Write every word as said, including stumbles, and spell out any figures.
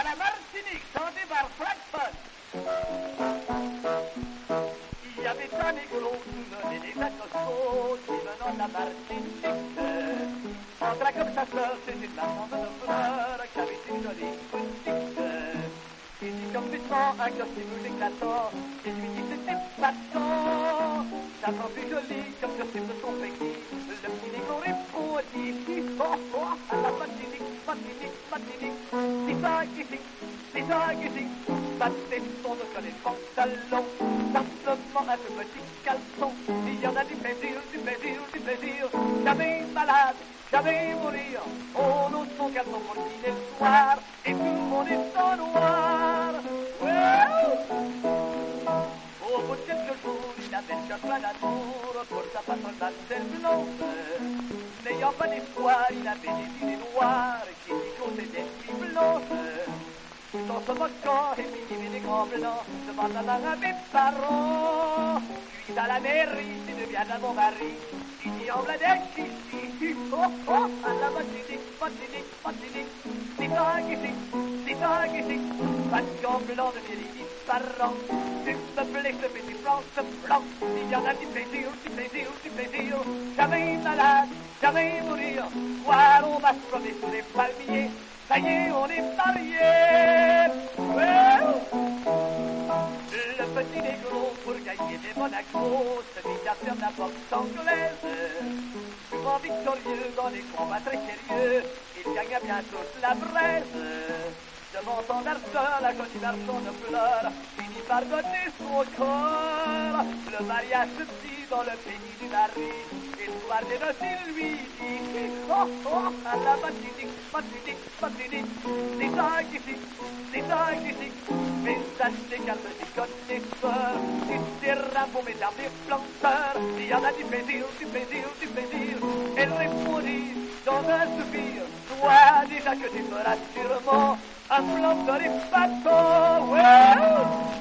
la Martinique, chanté par Frank Fun. Il y avait un négro nommé des Atossos qui venant de la Martinique. Entra comme sa fleur, c'était une maman de fleurs qui avait une jolie boutique. Il dit comme vêtement un costume éclatant et lui dit c'était pas tant. Ça rend plus joli comme costume de son pays. Le petit négro répond et dit oh oh à la Martinique, Martinique, Martinique. C'est ça qu'ici, c'est ça qu'ici. Ça c'est son de les pantalons. Simplement un peu petit caleçon. Il y en a du plaisir, du plaisir, du plaisir. Jamais malade, jamais mourir. On ose son caleçon pour le dîner le soir. Et tout le monde est en noir. Au bout de quelques jours, il avait cherché un amour pour sa patronne Marcel Blonde. N'ayant pas d'espoir, il avait des idées noires qui lui causaient des nuits blanches. Tout en se moquant et minimait des grands blancs devant la main à mes parents. Puis à la mairie, il devient à mon mari. Il dit en Bladèche ici, oh oh, à la Martinique, Martinique, Martinique. C'est ça qu'ici, c'est ça qu'ici. Pas de gants blancs de mes lits parents. Tu me plais ce petit blanc, ce blanc. Il y en a du plaisir, du plaisir, du plaisir. Jamais malade, jamais mourir. Voir on va se promener sous les palmiers. Ça y est, on est mariés. Ouais. Le petit négro, pour gagner des Monaco, se mit à faire de la boxe anglaise. Souvent victorieux dans les combats très sérieux, il gagna bien toute la braise. Devant son arceur, la jolie garçon de fleurs finit par donner son corps. Le mariage se fit dans le pays du mari. Et le soir des noces, il lui dit oh oh, à la Martinique, Martinique, Martinique. C'est ça qu'ici, c'est ça qu'ici. Mais sachez qu'elle me dit connaisseur, tu seras pour mes derniers planteurs. Il y en a du plaisir, du plaisir, du plaisir. Elle répondit dans un soupir, toi déjà que tu feras sûrement un plan de les bateaux, ouais.